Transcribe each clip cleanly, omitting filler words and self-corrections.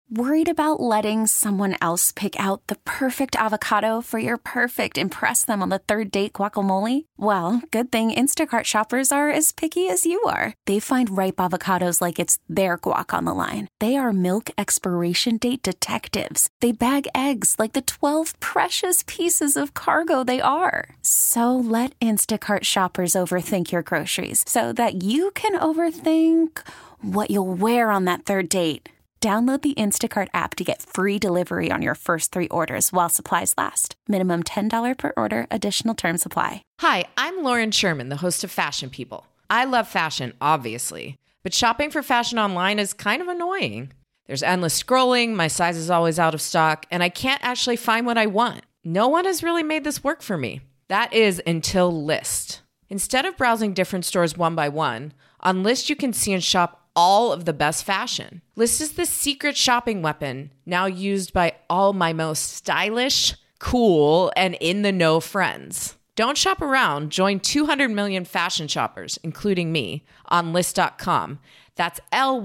Worried about letting someone else pick out the perfect avocado for your perfect impress them on the third date guacamole? Well, good thing Instacart shoppers are as picky as you are. They find ripe avocados like it's their guac on the line. They are milk expiration date detectives. They bag eggs like the 12 precious pieces of cargo they are. So let Instacart shoppers overthink your groceries so that you can overthink what you'll wear on that third date. Download the Instacart app to get free delivery on your first 3 orders while supplies last. Minimum $10 per order. Additional terms apply. Hi, I'm Lauren Sherman, the host of Fashion People. I love fashion, obviously, but shopping for fashion online is kind of annoying. There's endless scrolling, my size is always out of stock, and I can't actually find what I want. No one has really made this work for me. That is until Lyst. Instead of browsing different stores one by one, on Lyst you can see and shop all of the best fashion. Lyst is the secret shopping weapon now used by all my most stylish, cool, and in-the-know friends. Don't shop around. Join 200 million fashion shoppers, including me, on Lyst.com. That's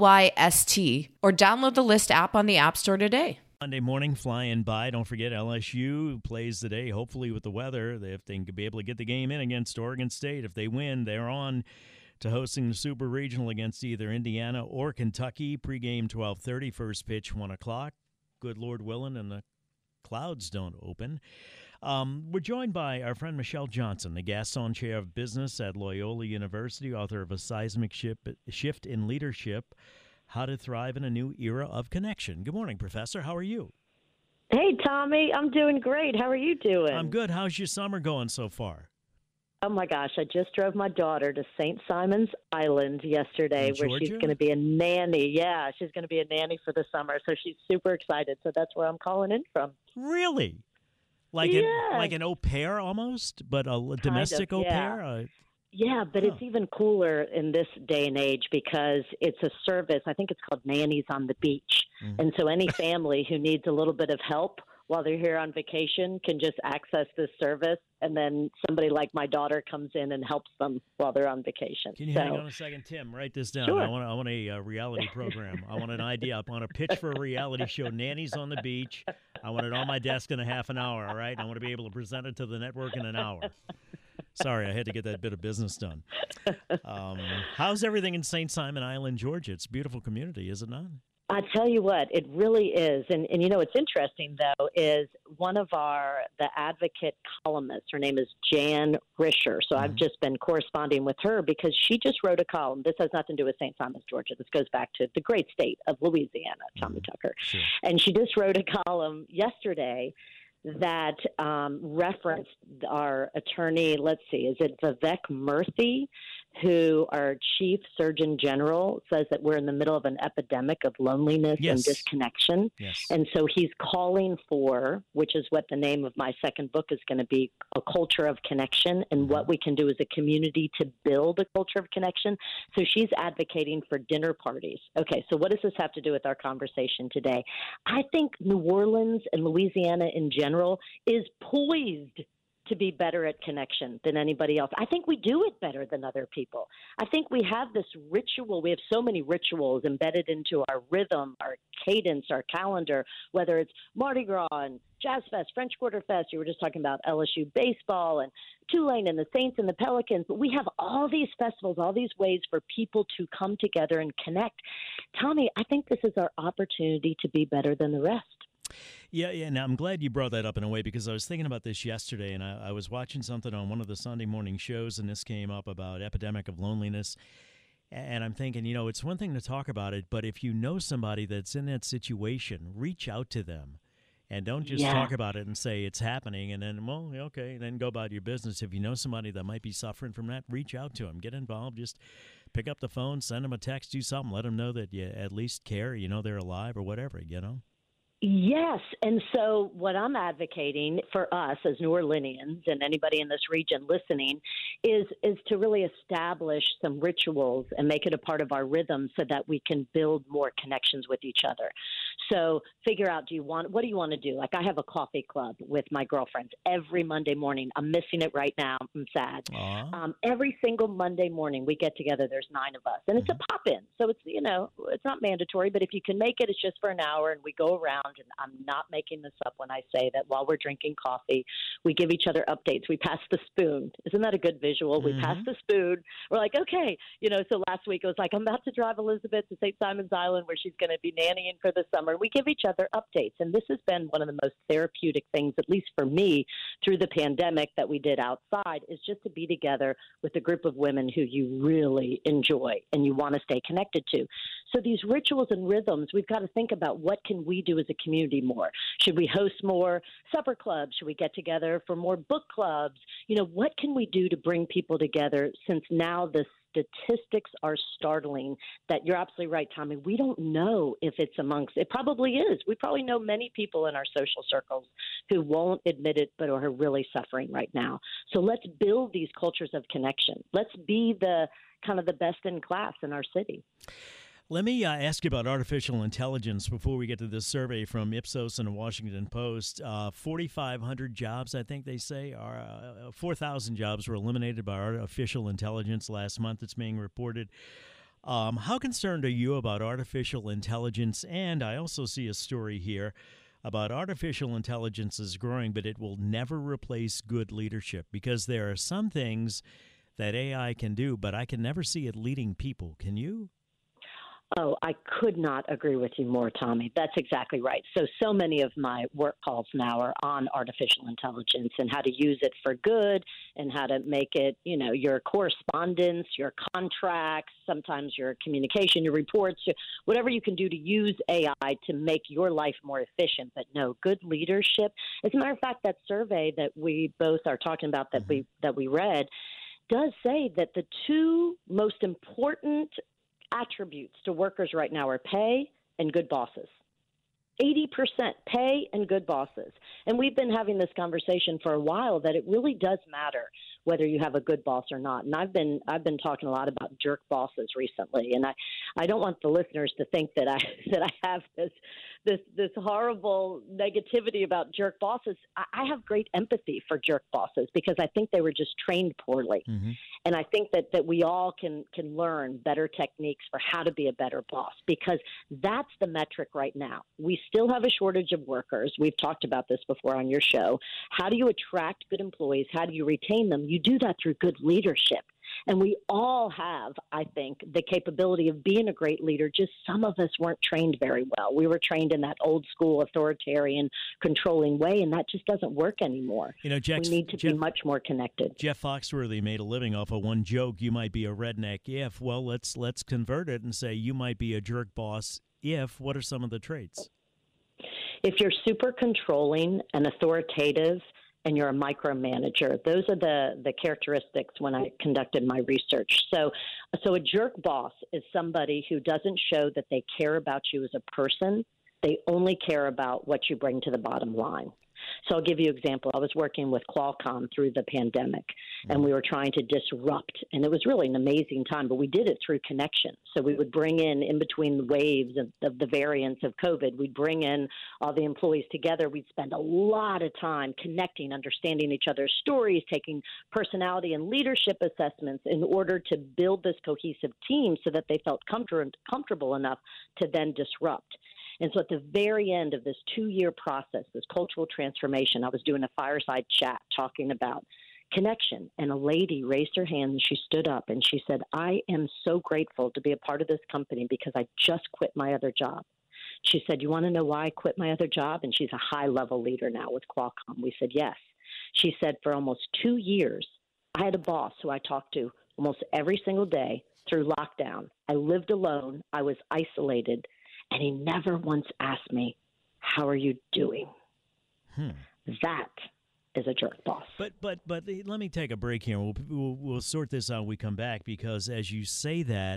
Lyst, or download the Lyst app on the App Store today. Monday morning flying by. Don't forget LSU plays today, hopefully with the weather. If they can be able to get the game in against Oregon State, if they win, they're on to hosting the Super Regional against either Indiana or Kentucky. Pregame 12:30, first pitch 1 o'clock. Good Lord willing, and the clouds don't open. We're joined by our friend Michelle Johnson, the Gaston Chair of Business at Loyola University, author of A Seismic Shift in Leadership, How to Thrive in a New Era of Connection. Good morning, Professor. How are you? Hey, Tommy. I'm doing great. How are you doing? I'm good. How's your summer going so far? Oh, my gosh. I just drove my daughter to St. Simon's Island yesterday where she's going to be a nanny. Yeah, she's going to be a nanny for the summer, so she's super excited. So that's where I'm calling in from. Really? Like an au pair almost, but a domestic au pair? Yeah, but it's even cooler in this day and age because it's a service. I think it's called Nannies on the Beach. And so any family who needs a little bit of help while they're here on vacation can just access this service, and then somebody like my daughter comes in and helps them while they're on vacation. Can you hang on a second, Tim? Write this down. Sure. I want a reality program. I want an idea. I want to pitch for a reality show, Nannies on the Beach. I want it on my desk in a half an hour, all right? I want to be able to present it to the network in an hour. Sorry, I had to get that bit of business done. How's everything in St. Simon Island, Georgia? It's a beautiful community, is it not? I tell you what, it really is. And you know, what's interesting, though, is one of the Advocate columnists, her name is Jan Risher. So I've just been corresponding with her because she just wrote a column. This has nothing to do with St. Simons, Georgia. This goes back to the great state of Louisiana, Tommy Tucker. Sure. And she just wrote a column yesterday that referenced our attorney, let's see, is it Vivek Murthy, who our chief surgeon general says that we're in the middle of an epidemic of loneliness and disconnection. Yes. And so he's calling for, which is what the name of my second book is going to be, a culture of connection and what we can do as a community to build a culture of connection. So she's advocating for dinner parties. Okay, so what does this have to do with our conversation today? I think New Orleans and Louisiana in general is poised to be better at connection than anybody else. I think we do it better than other people. I think we have this ritual. We have so many rituals embedded into our rhythm, our cadence, our calendar, whether it's Mardi Gras and Jazz Fest, French Quarter Fest. You were just talking about LSU baseball and Tulane and the Saints and the Pelicans. But we have all these festivals, all these ways for people to come together and connect. Tommy, I think this is our opportunity to be better than the rest. Yeah, and I'm glad you brought that up in a way because I was thinking about this yesterday, and I was watching something on one of the Sunday morning shows, and this came up about epidemic of loneliness, and I'm thinking, you know, it's one thing to talk about it, but if you know somebody that's in that situation, reach out to them, and don't just talk about it and say it's happening, and then, well, okay, then go about your business. If you know somebody that might be suffering from that, reach out to them, get involved, just pick up the phone, send them a text, do something, let them know that you at least care, you know they're alive or whatever, you know? Yes. And so what I'm advocating for us as New Orleanians and anybody in this region listening is to really establish some rituals and make it a part of our rhythm so that we can build more connections with each other. So figure out, what do you want to do? Like I have a coffee club with my girlfriends every Monday morning. I'm missing it right now. I'm sad. Every single Monday morning we get together. There's 9 of us, and it's a pop-in. So it's, it's not mandatory, but if you can make it, it's just for an hour, and we go around, and I'm not making this up when I say that while we're drinking coffee, we give each other updates. We pass the spoon. Isn't that a good visual? We pass the spoon. We're like, okay, so last week it was like, I'm about to drive Elizabeth to St. Simon's Island where she's going to be nannying for the summer. We give each other updates. And this has been one of the most therapeutic things, at least for me, through the pandemic that we did outside, is just to be together with a group of women who you really enjoy and you want to stay connected to. So these rituals and rhythms, we've got to think about what can we do as a community more. Should we host more supper clubs? Should we get together for more book clubs? What can we do to bring people together, since now the statistics are startling that you're absolutely right, Tommy. We don't know if it's it probably is. We probably know many people in our social circles who won't admit it, but are really suffering right now. So let's build these cultures of connection. Let's be the kind of the best in class in our city. Let me ask you about artificial intelligence before we get to this survey from Ipsos and the Washington Post. 4,500 jobs, I think they say, 4,000 jobs were eliminated by artificial intelligence last month, it's being reported. How concerned are you about artificial intelligence? And I also see a story here about artificial intelligence is growing, but it will never replace good leadership, because there are some things that AI can do, but I can never see it leading people. Can you? Oh, I could not agree with you more, Tommy. That's exactly right. So many of my work calls now are on artificial intelligence and how to use it for good and how to make it, your correspondence, your contracts, sometimes your communication, your reports, whatever you can do to use AI to make your life more efficient. But no, good leadership. As a matter of fact, that survey that we both are talking about that we read does say that the 2 most important attributes to workers right now are pay and good bosses. 80% pay and good bosses. And we've been having this conversation for a while that it really does matter whether you have a good boss or not. And I've been talking a lot about jerk bosses recently, and I don't want the listeners to think that I have this horrible negativity about jerk bosses. I have great empathy for jerk bosses because I think they were just trained poorly. Mm-hmm. And I think that we all can learn better techniques for how to be a better boss, because that's the metric right now. We still have a shortage of workers. We've talked about this before on your show. How do you attract good employees? How do you retain them? You do that through good leadership. And we all have, I think, the capability of being a great leader. Just some of us weren't trained very well. We were trained in that old school authoritarian controlling way, and that just doesn't work anymore. We need to be much more connected. Jeff Foxworthy made a living off of one joke: you might be a redneck if. Well, let's convert it and say you might be a jerk boss if. What are some of the traits? If you're super controlling and authoritative, and you're a micromanager, those are the characteristics when I conducted my research. So a jerk boss is somebody who doesn't show that they care about you as a person. They only care about what you bring to the bottom line. So I'll give you an example. I was working with Qualcomm through the pandemic, and we were trying to disrupt, and it was really an amazing time, but we did it through connection. So we would bring in between the waves of the variants of COVID, we'd bring in all the employees together. We'd spend a lot of time connecting, understanding each other's stories, taking personality and leadership assessments in order to build this cohesive team so that they felt comfortable enough to then disrupt. And so at the very end of this 2-year process, this cultural transformation, I was doing a fireside chat talking about connection. And a lady raised her hand and she stood up and she said, I am so grateful to be a part of this company because I just quit my other job. She said, you want to know why I quit my other job? And she's a high-level leader now with Qualcomm. We said, yes. She said, for almost 2 years, I had a boss who I talked to almost every single day through lockdown. I lived alone. I was isolated. And he never once asked me, how are you doing? That is a jerk boss. But let me take a break here. We'll sort this out when we come back, because as you say that,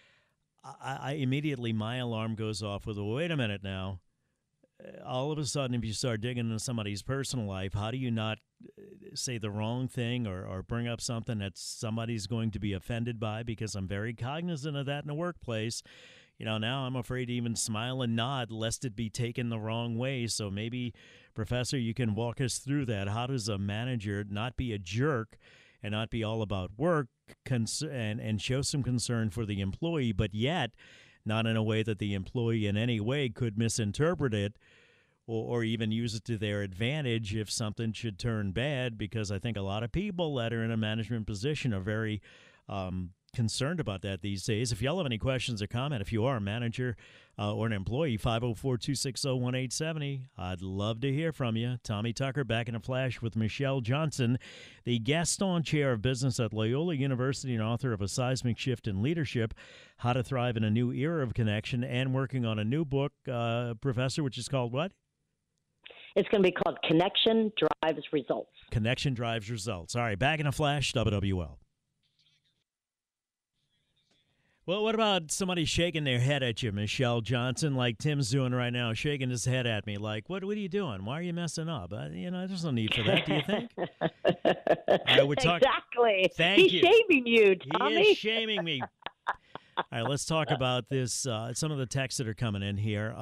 I immediately, my alarm goes off with, wait a minute now. All of a sudden, if you start digging into somebody's personal life, how do you not say the wrong thing or bring up something that somebody's going to be offended by? Because I'm very cognizant of that in the workplace. Now I'm afraid to even smile and nod lest it be taken the wrong way. So maybe, Professor, you can walk us through that. How does a manager not be a jerk and not be all about work and show some concern for the employee, but yet not in a way that the employee in any way could misinterpret it or even use it to their advantage if something should turn bad? Because I think a lot of people that are in a management position are very concerned about that these days. If y'all have any questions or comment, if you are a manager or an employee, 504-260-1870. I'd love to hear from you. Tommy Tucker back in a flash with Michelle Johnson, the Gaston Chair of Business at Loyola University and author of A Seismic Shift in Leadership, How to Thrive in a New Era of Connection, and working on a new book, Professor, which is called what? It's going to be called Connection Drives Results. Connection Drives Results. All right, back in a flash, WWL. Well, what about somebody shaking their head at you, Michelle Johnson, like Tim's doing right now, shaking his head at me like, what are you doing? Why are you messing up? There's no need for that, do you think? Exactly. Thank you. He's shaming you, Tommy. He is shaming me. All right, let's talk about this. Some of the texts that are coming in here.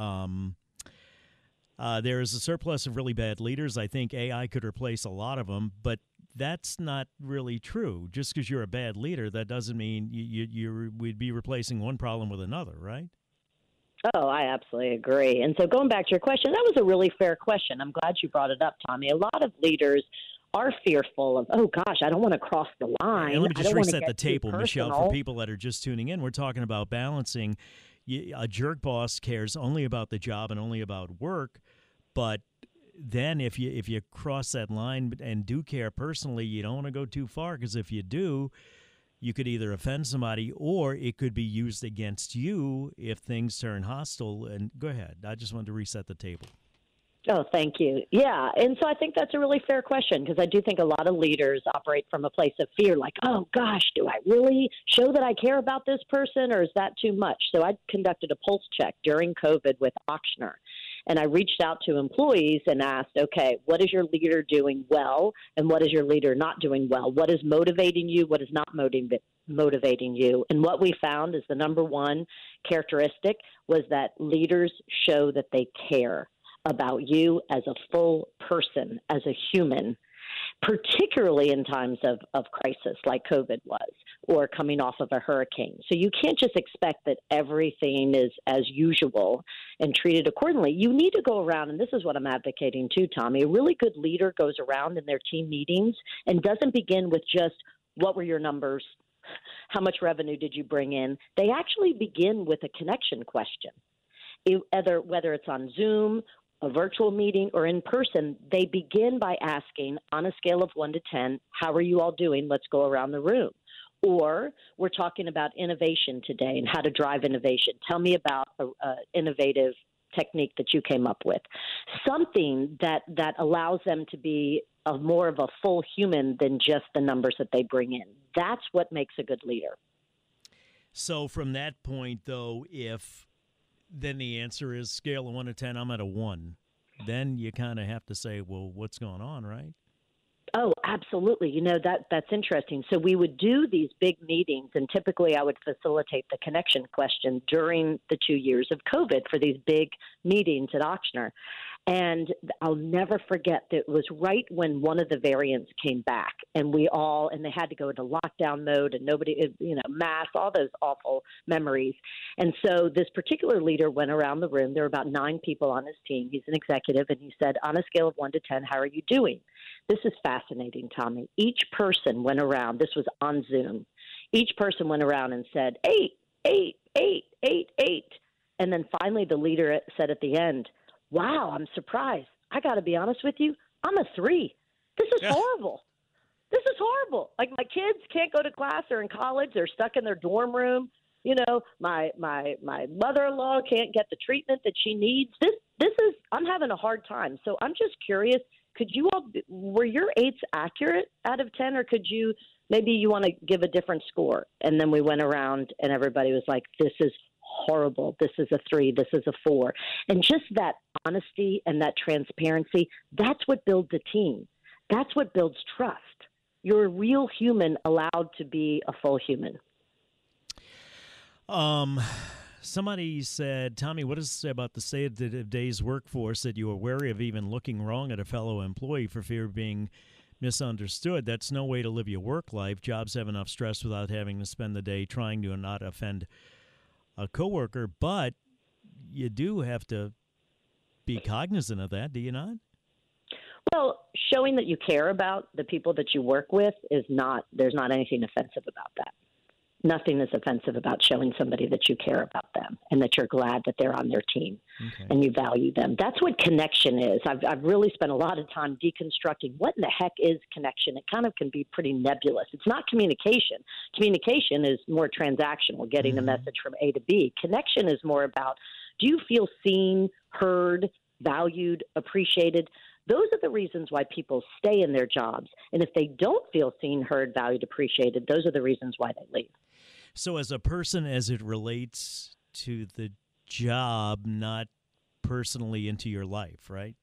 There is a surplus of really bad leaders. I think AI could replace a lot of them, but that's not really true. Just because you're a bad leader, that doesn't mean we'd be replacing one problem with another, right? Oh, I absolutely agree. And so going back to your question, that was a really fair question. I'm glad you brought it up, Tommy. A lot of leaders are fearful of, oh, gosh, I don't want to cross the line. And let me just reset the table, Michelle, for people that are just tuning in. We're talking about balancing. A jerk boss cares only about the job and only about work, but then if you cross that line and do care personally, you don't want to go too far, because if you do, you could either offend somebody or it could be used against you if things turn hostile. And go ahead. I just wanted to reset the table. Oh, thank you. Yeah, and so I think that's a really fair question, because I do think a lot of leaders operate from a place of fear, like, oh, gosh, do I really show that I care about this person, or is that too much? So I conducted a pulse check during COVID with Ochsner. And I reached out to employees and asked, okay, what is your leader doing well and what is your leader not doing well? What is motivating you? What is not motivating you? And what we found is the number one characteristic was that leaders show that they care about you as a full person, as a human, particularly in times of crisis like COVID was, or coming off of a hurricane. So you can't just expect that everything is as usual and treated accordingly. You need to go around, and this is what I'm advocating too, Tommy. A really good leader goes around in their team meetings and doesn't begin with just, what were your numbers? How much revenue did you bring in? They actually begin with a connection question. Whether it's on Zoom, a virtual meeting, or in person, they begin by asking, on a scale of 1 to 10, how are you all doing? Let's go around the room. Or we're talking about innovation today and how to drive innovation. Tell me about an innovative technique that you came up with. Something that allows them to be more of a full human than just the numbers that they bring in. That's what makes a good leader. So from that point, though, then the answer is scale of 1 to 10, I'm at a 1. Then you kind of have to say, well, what's going on, right? Oh, absolutely. That's interesting. So we would do these big meetings, and typically I would facilitate the connection question during the 2 years of COVID for these big meetings at Ochsner. And I'll never forget that it was right when one of the variants came back, and they had to go into lockdown mode, and nobody, masks, all those awful memories. And so this particular leader went around the room. There were about 9 people on his team. He's an executive, and he said, on a scale of 1 to 10, how are you doing? This is fascinating, Tommy. Each person went around. This was on Zoom. Each person went around and said, 8, 8, 8, 8, 8. And then finally the leader said at the end, wow, I'm surprised. I got to be honest with you. I'm a 3. This is horrible. This is horrible. Like, my kids can't go to class. They're in college. They're stuck in their dorm room. My mother-in-law can't get the treatment that she needs. I'm having a hard time. So I'm just curious, were your 8s accurate out of 10, or maybe you want to give a different score? And then we went around and everybody was like, this is horrible. This is a 3. This is a 4. And just that honesty and that transparency, that's what builds a team. That's what builds trust. You're a real human allowed to be a full human. somebody said, Tommy, what does it say about the state of today's workforce that you are wary of even looking wrong at a fellow employee for fear of being misunderstood? That's no way to live your work life. Jobs have enough stress without having to spend the day trying to not offend a coworker, but you do have to be cognizant of that, do you not? Well, showing that you care about the people that you work with there's not anything offensive about that. Nothing is offensive about showing somebody that you care about them and that you're glad that they're on their team and you value them. That's what connection is. I've really spent a lot of time deconstructing what in the heck is connection. It kind of can be pretty nebulous. It's not communication. Communication is more transactional, getting a message from A to B. Connection is more about, do you feel seen, heard, valued, appreciated? Those are the reasons why people stay in their jobs. And if they don't feel seen, heard, valued, appreciated, those are the reasons why they leave. So as a person, as it relates to the job, not personally into your life, right?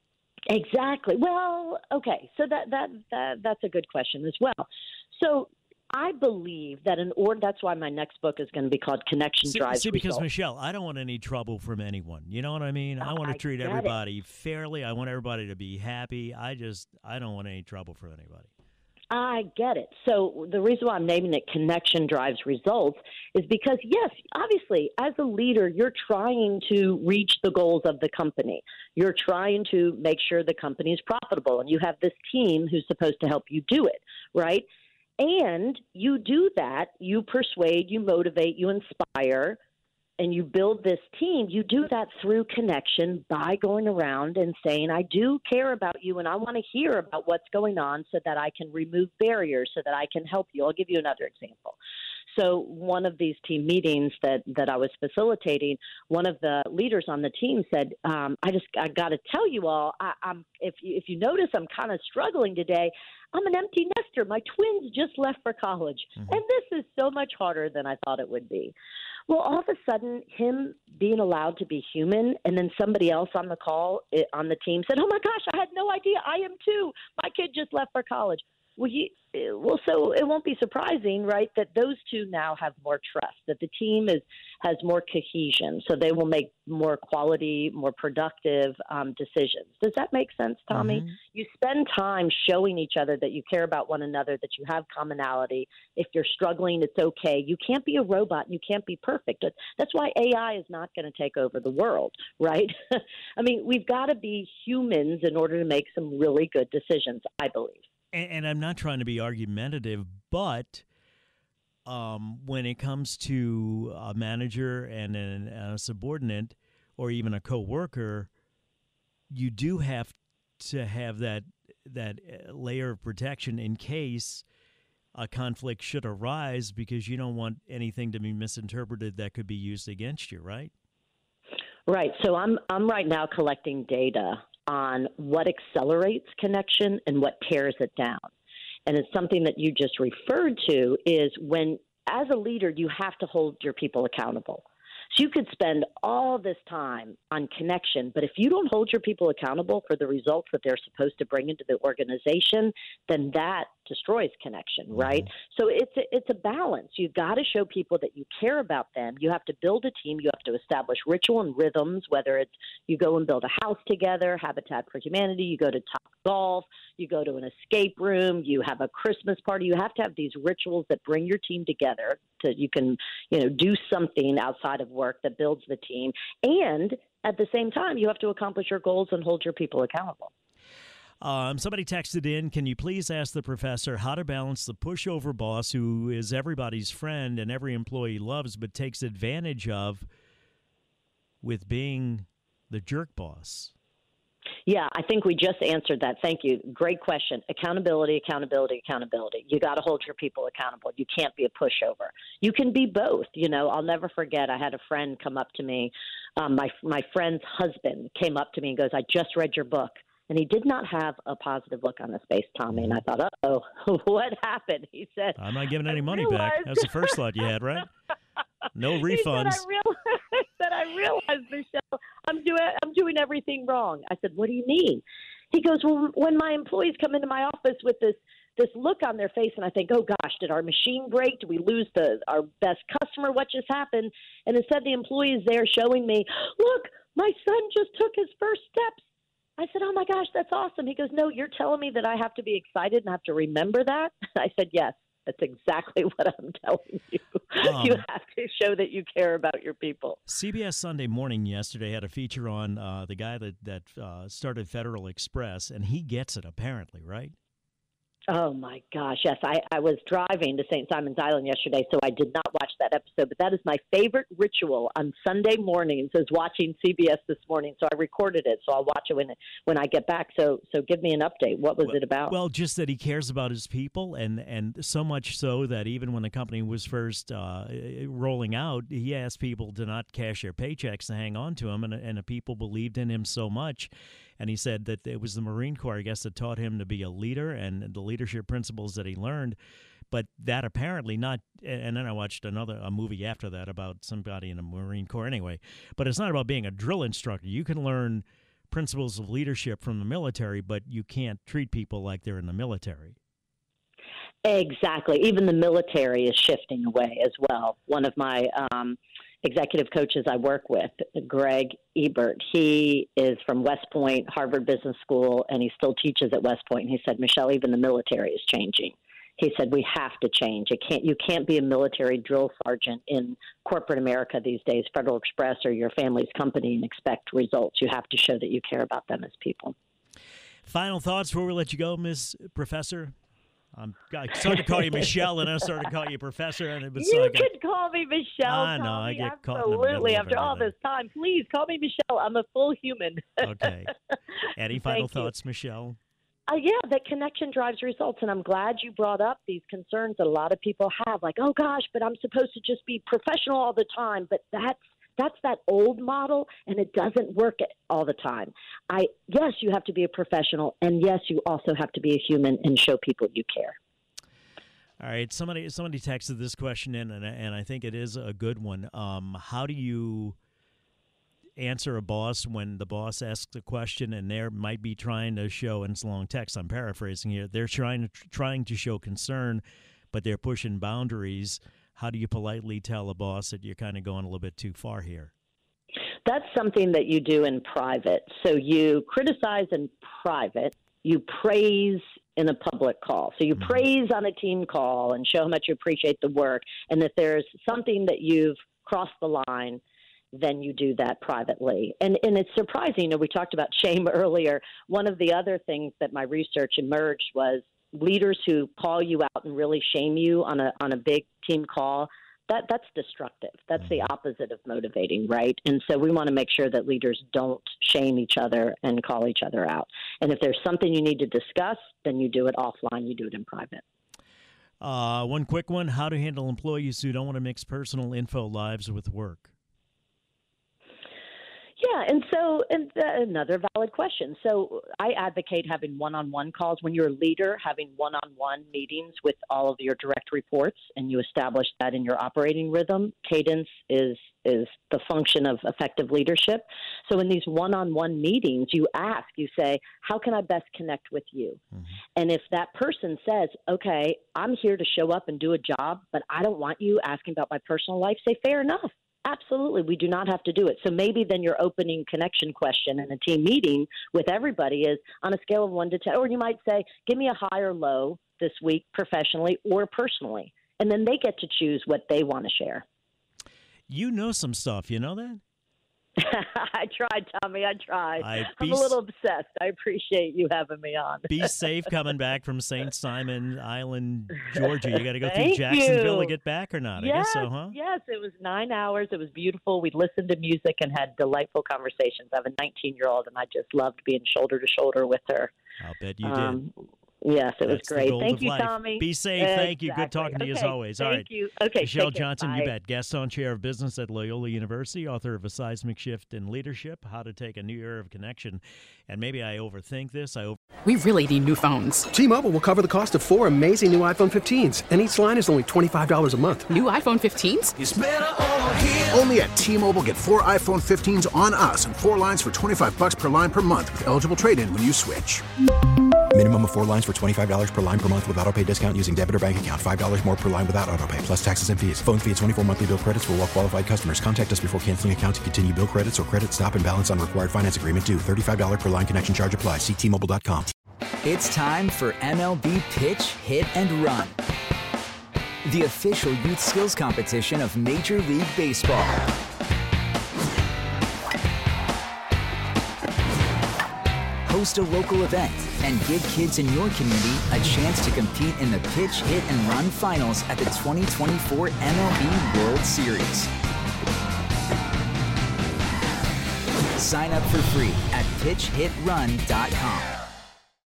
Exactly. Well, okay. So that's a good question as well. So I believe that that's why my next book is going to be called Connection Drives Results. Because, Results. Michelle, I don't want any trouble from anyone. You know what I mean? I want to treat everybody fairly. I want everybody to be happy. I don't want any trouble from anybody. I get it. So the reason why I'm naming it Connection Drives Results is because, yes, obviously, as a leader, you're trying to reach the goals of the company. You're trying to make sure the company is profitable, and you have this team who's supposed to help you do it, right? And you do that, you persuade, you motivate, you inspire, and you build this team. You do that through connection by going around and saying, I do care about you and I want to hear about what's going on so that I can remove barriers, so that I can help you. I'll give you another example. So one of these team meetings that I was facilitating, one of the leaders on the team said, I got to tell you all, if you notice, I'm kind of struggling today. I'm an empty nester. My twins just left for college, and this is so much harder than I thought it would be. Well, all of a sudden, him being allowed to be human, and then somebody else on the call on the team said, oh, my gosh, I had no idea. I am too. My kid just left for college. So it won't be surprising, right, that those two now have more trust, that the team has more cohesion, so they will make more quality, more productive decisions. Does that make sense, Tommy? You spend time showing each other that you care about one another, that you have commonality. If you're struggling, it's okay. You can't be a robot. You can't be perfect. That's why AI is not going to take over the world, right? I mean, we've got to be humans in order to make some really good decisions, I believe. And I'm not trying to be argumentative, but when it comes to a manager and a subordinate or even a coworker, you do have to have that layer of protection in case a conflict should arise, because you don't want anything to be misinterpreted that could be used against you, right? Right. So I'm right now collecting data on what accelerates connection and what tears it down. And it's something that you just referred to, is when, as a leader, you have to hold your people accountable. So you could spend all this time on connection, but if you don't hold your people accountable for the results that they're supposed to bring into the organization, then that destroys connection, right? So it's a balance. You've got to show people that you care about them. You have to build a team. You have to establish ritual and rhythms, whether it's you go and build a house together, Habitat for Humanity, you go to Top Golf, you go to an escape room, you have a Christmas party. You have to have these rituals that bring your team together so you can, do something outside of work that builds the team. And at the same time, you have to accomplish your goals and hold your people accountable. Somebody texted in, can you please ask the professor how to balance the pushover boss who is everybody's friend and every employee loves but takes advantage of with being the jerk boss? Yeah, I think we just answered that. Thank you. Great question. Accountability, accountability, accountability. You got to hold your people accountable. You can't be a pushover. You can be both. I'll never forget, I had a friend come up to me. My friend's husband came up to me and goes, I just read your book. And he did not have a positive look on his face, Tommy. And I thought, uh-oh, what happened? He said, I'm not giving any money back. That's the first thought you had, right? No refunds. I realized, Michelle, I'm doing everything wrong. I said, what do you mean? He goes, well, when my employees come into my office with this this look on their face, and I think, oh gosh, did our machine break? Did we lose our best customer? What just happened? And instead the employee is there showing me, look, my son just took his first steps. I said, oh my gosh, that's awesome. He goes, no, you're telling me that I have to be excited and have to remember that? I said, yes. That's exactly what I'm telling you. You have to show that you care about your people. CBS Sunday Morning yesterday had a feature on the guy that started Federal Express, and he gets it apparently, right? Oh, my gosh, yes. I was driving to St. Simon's Island yesterday, so I did not watch that episode. But that is my favorite ritual on Sunday mornings is watching CBS this morning. So I recorded it, so I'll watch it when I get back. So give me an update. What was it about? Well, just that he cares about his people, and so much so that even when the company was first rolling out, he asked people to not cash their paychecks to hang on to him, and the people believed in him so much. And he said that it was the Marine Corps, I guess, that taught him to be a leader and the leadership principles that he learned. But that apparently not – and then I watched a movie after that about somebody in the Marine Corps anyway. But it's not about being a drill instructor. You can learn principles of leadership from the military, but you can't treat people like they're in the military. Exactly. Even the military is shifting away as well. One of my executive coaches I work with, Greg Ebert, he is from West Point, Harvard Business School, and he still teaches at West Point. And he said, Michelle, even the military is changing. He said, we have to change. You can't be a military drill sergeant in corporate America these days, Federal Express or your family's company, and expect results. You have to show that you care about them as people. Final thoughts before we let you go, Miss Professor? I started to call you Michelle, and then I started to call you Professor. And it was you could call me Michelle. I know. I get caught in the absolutely. middle of After all this time, please call me Michelle. I'm a full human. Okay. Any final thoughts, Michelle? Yeah, that connection drives results, and I'm glad you brought up these concerns that a lot of people have, like, oh gosh, but I'm supposed to just be professional all the time. But that's that old model, and it doesn't work all the time. Yes, you have to be a professional, and yes, you also have to be a human and show people you care. All right, somebody texted this question in, and I think it is a good one. How do you answer a boss when the boss asks a question and they might be trying to show, and it's a long text, I'm paraphrasing here, they're trying to show concern, but they're pushing boundaries. How do you politely tell a boss that you're kind of going a little bit too far here? That's something that you do in private. So you criticize in private, you praise in a public call. So you praise on a team call and show how much you appreciate the work. And if there's something that you've crossed the line, then you do that privately. And it's surprising. We talked about shame earlier. One of the other things that my research emerged was leaders who call you out and really shame you on a big team call, that's destructive. That's the opposite of motivating, right? And so we want to make sure that leaders don't shame each other and call each other out. And if there's something you need to discuss, then you do it offline. You do it in private. One quick one, how to handle employees who don't want to mix personal info lives with work. Yeah, and another valid question. So I advocate having one-on-one calls. When you're a leader, having one-on-one meetings with all of your direct reports, and you establish that in your operating rhythm. Cadence is the function of effective leadership. So in these one-on-one meetings, you say, how can I best connect with you? Mm-hmm. And if that person says, okay, I'm here to show up and do a job, but I don't want you asking about my personal life, say, fair enough. Absolutely. We do not have to do it. So maybe then your opening connection question in a team meeting with everybody is on a scale of 1 to 10, or you might say, give me a high or low this week professionally or personally. And then they get to choose what they want to share. You know some stuff. You know that? I tried, Tommy. I tried. I'm a little obsessed. I appreciate you having me on. Be safe coming back from St. Simon Island, Georgia. You got to go through Jacksonville to get back or not? Yes, I guess so, huh? Yes, it was 9 hours. It was beautiful. We listened to music and had delightful conversations. I have a 19-year-old, and I just loved being shoulder to shoulder with her. I'll bet you did. Yes, it was great. Thank you, Tommy. Be safe. Exactly. Thank you. Good talking to you as always. All right. Thank you. Okay, Michelle Johnson, you bet. Gaston Chair of Business at Loyola University, author of A Seismic Shift in Leadership, How to Take a New Era of Connection. And maybe I overthink this. We really need new phones. T-Mobile will cover the cost of 4 amazing new iPhone 15s, and each line is only $25 a month. New iPhone 15s? It's better over here. Only at T-Mobile, get 4 iPhone 15s on us and 4 lines for $25 per line per month with eligible trade-in when you switch. Minimum of 4 lines for $25 per line per month with autopay discount using debit or bank account. $5 more per line without autopay, plus taxes and fees. Phone fee at 24 monthly bill credits for well-qualified customers. Contact us before canceling account to continue bill credits or credit stop and balance on required finance agreement due. $35 per line connection charge applies. See T-Mobile.com. It's time for MLB Pitch, Hit, and Run, the official youth skills competition of Major League Baseball. Host a local event and give kids in your community a chance to compete in the Pitch, Hit, and Run finals at the 2024 MLB World Series. Sign up for free at pitchhitrun.com.